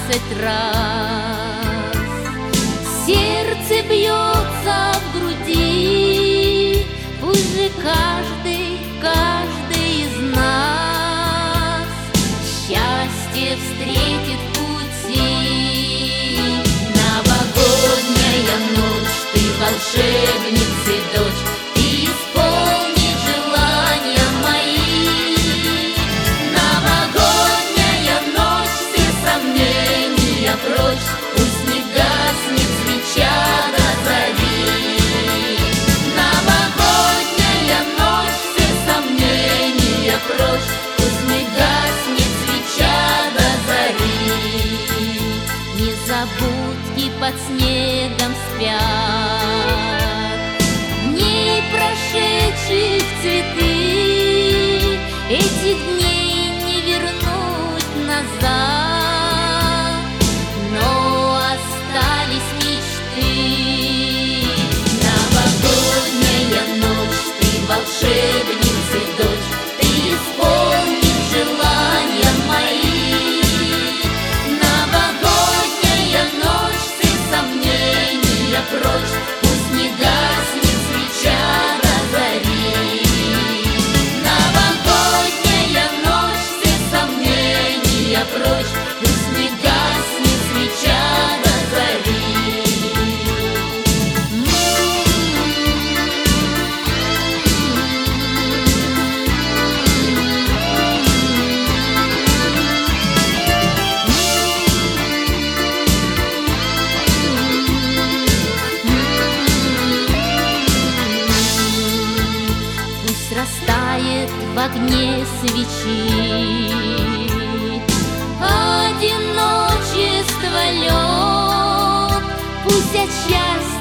раз. Сердце бьется в груди, пусть же каждый из нас счастье встретит в пути. Новогодняя ночь, ты волшебница и дочь, ты исполни желания мои. Новогодняя ночь, все сомнения прочь, пусть не гаснет свеча до зари. Новогодняя ночь, все сомнения прочь, пусть не гаснет свеча до зари. Незабудки под снегом спят, дней прошедших цветы, этих дней не вернуть назад, но остались мечты. Новогодняя ночь, ты волшебница и дочь, ты исполнишь желания мои. Новогодняя ночь, все сомнения прочь, пусть не гаснет свеча до зари. Новогодняя ночь, все сомнения прочь, пусть не гаснет свеча до зари. Пусть растает в огне свечи одиночество лед, пусть от счастья